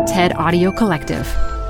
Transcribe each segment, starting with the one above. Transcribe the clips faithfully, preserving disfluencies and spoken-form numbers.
TED Audio Collective.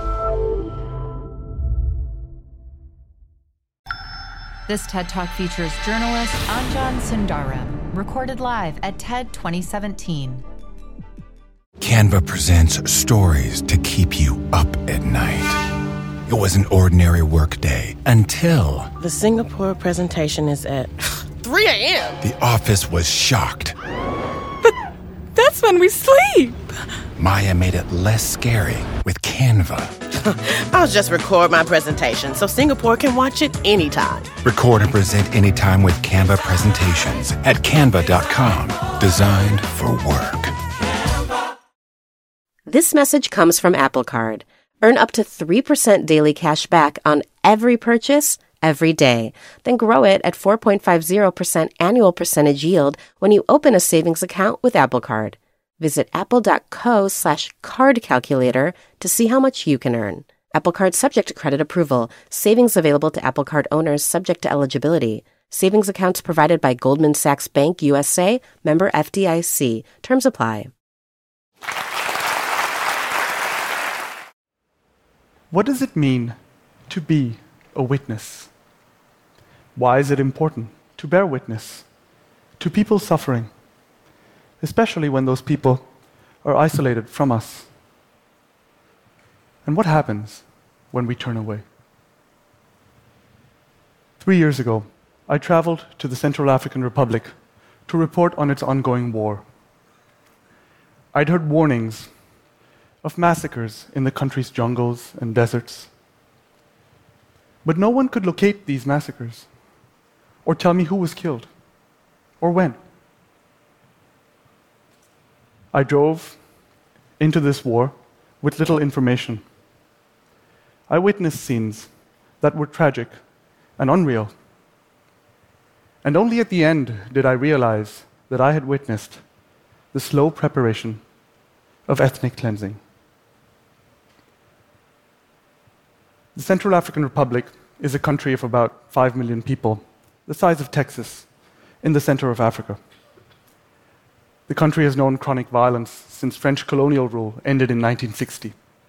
This TED Talk features journalist Anjan Sundaram, recorded live at TED twenty seventeen. Canva presents stories to keep you up at night. It was an ordinary workday until... The Singapore presentation is at three a.m. The office was shocked. But that's when we sleep. Maya made it less scary with Canva. I'll just record my presentation so Singapore can watch it anytime. Record and present anytime with Canva presentations at canva dot com. Designed for work. This message comes from Apple Card. Earn up to three percent daily cash back on every purchase, every day. Then grow it at four point five zero percent annual percentage yield when you open a savings account with Apple Card. Visit apple.co slash card calculator to see how much you can earn. Apple Card subject to credit approval. Savings available to Apple Card owners subject to eligibility. Savings accounts provided by Goldman Sachs Bank U S A, member F D I C. Terms apply. What does it mean to be a witness? Why is it important to bear witness to people suffering, especially when those people are isolated from us? And what happens when we turn away? Three years ago, I traveled to the Central African Republic to report on its ongoing war. I'd heard warnings of massacres in the country's jungles and deserts. But no one could locate these massacres or tell me who was killed or when. I drove into this war with little information. I witnessed scenes that were tragic and unreal. And only at the end did I realize that I had witnessed the slow preparation of ethnic cleansing. The Central African Republic is a country of about five million people, the size of Texas, in the center of Africa. The country has known chronic violence since French colonial rule ended in nineteen sixty.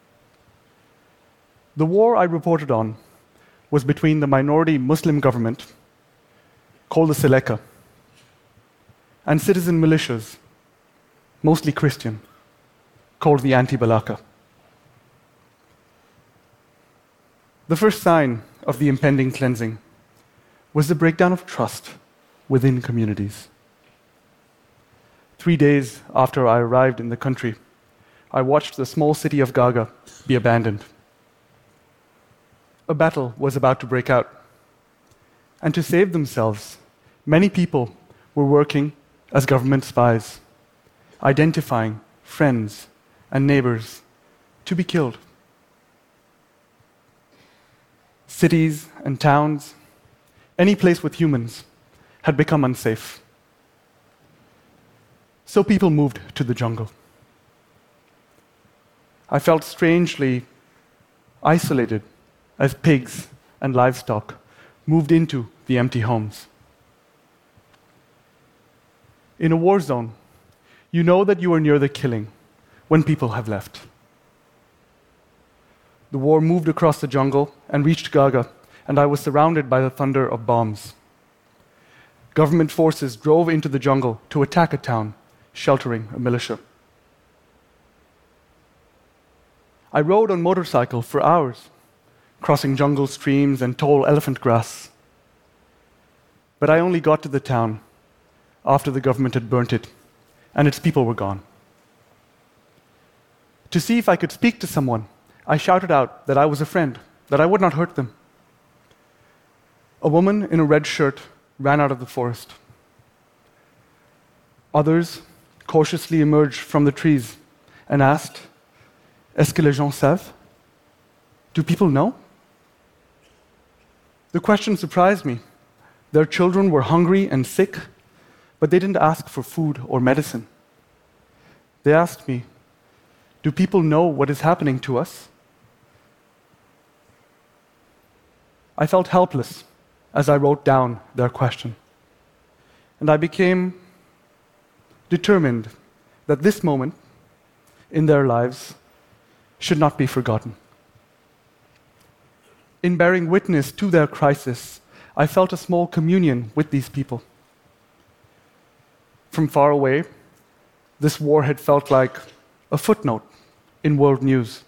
The war I reported on was between the minority Muslim government, called the Seleka, and citizen militias, mostly Christian, called the Anti-Balaka. The first sign of the impending cleansing was the breakdown of trust within communities. Three days after I arrived in the country, I watched the small city of Gaga be abandoned. A battle was about to break out, and to save themselves, many people were working as government spies, identifying friends and neighbors to be killed. Cities and towns, any place with humans, had become unsafe. So people moved to the jungle. I felt strangely isolated as pigs and livestock moved into the empty homes. In a war zone, you know that you are near the killing when people have left. The war moved across the jungle and reached Gaga, and I was surrounded by the thunder of bombs. Government forces drove into the jungle to attack a town, sheltering a militia. I rode on motorcycle for hours, crossing jungle streams and tall elephant grass. But I only got to the town after the government had burnt it, and its people were gone. To see if I could speak to someone, I shouted out that I was a friend, that I would not hurt them. A woman in a red shirt ran out of the forest. Others cautiously emerged from the trees and asked, "Est-ce que les gens savent? Do people know?" The question surprised me. Their children were hungry and sick, but they didn't ask for food or medicine. They asked me, "Do people know what is happening to us?" I felt helpless as I wrote down their question. And I became determined that this moment in their lives should not be forgotten. In bearing witness to their crisis, I felt a small communion with these people. From far away, this war had felt like a footnote in world news.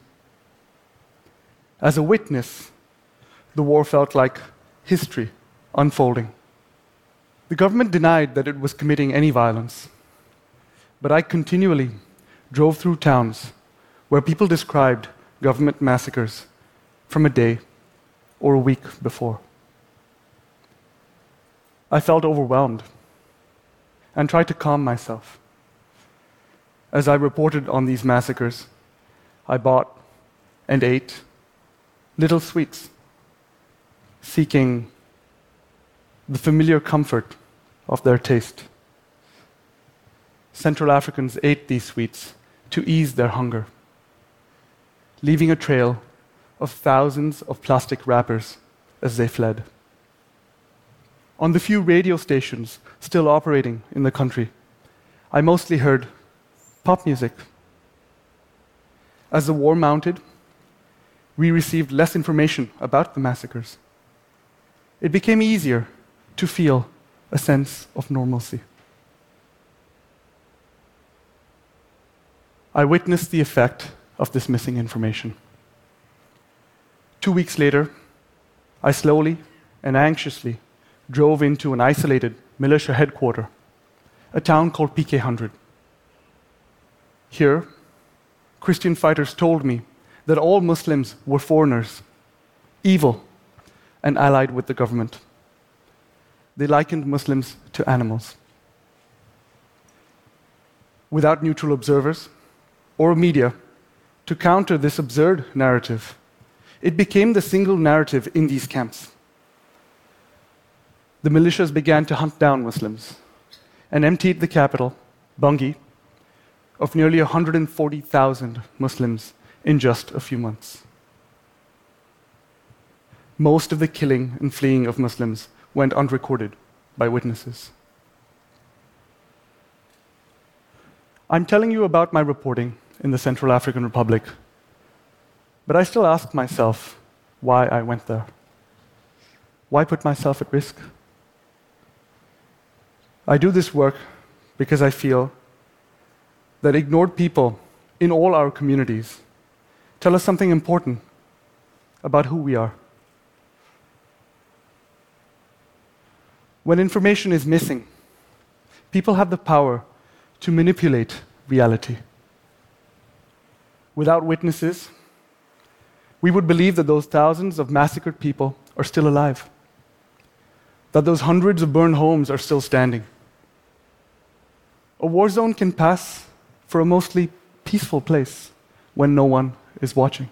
As a witness, the war felt like history unfolding. The government denied that it was committing any violence, but I continually drove through towns where people described government massacres from a day or a week before. I felt overwhelmed and tried to calm myself. As I reported on these massacres, I bought and ate little sweets, seeking the familiar comfort of their taste. Central Africans ate these sweets to ease their hunger, leaving a trail of thousands of plastic wrappers as they fled. On the few radio stations still operating in the country, I mostly heard pop music. As the war mounted, we received less information about the massacres. It became easier to feel a sense of normalcy. I witnessed the effect of this missing information. Two weeks later, I slowly and anxiously drove into an isolated militia headquarters, a town called P K one hundred. Here, Christian fighters told me that all Muslims were foreigners, evil, and allied with the government. They likened Muslims to animals. Without neutral observers or media to counter this absurd narrative, it became the single narrative in these camps. The militias began to hunt down Muslims and emptied the capital, Bangui, of nearly one hundred forty thousand Muslims in just a few months. Most of the killing and fleeing of Muslims went unrecorded by witnesses. I'm telling you about my reporting in the Central African Republic, but I still ask myself why I went there. Why put myself at risk? I do this work because I feel that ignored people in all our communities tell us something important about who we are. When information is missing, people have the power to manipulate reality. Without witnesses, we would believe that those thousands of massacred people are still alive, that those hundreds of burned homes are still standing. A war zone can pass for a mostly peaceful place when no one is watching.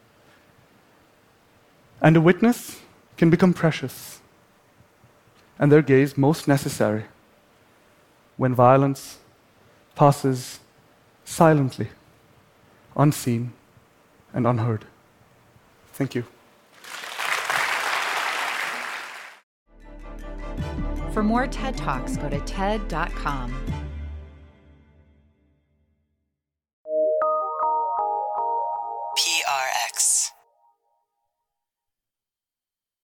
And a witness can become precious, and their gaze most necessary when violence passes silently, unseen and unheard. Thank you. For more TED Talks, go to T E D dot com.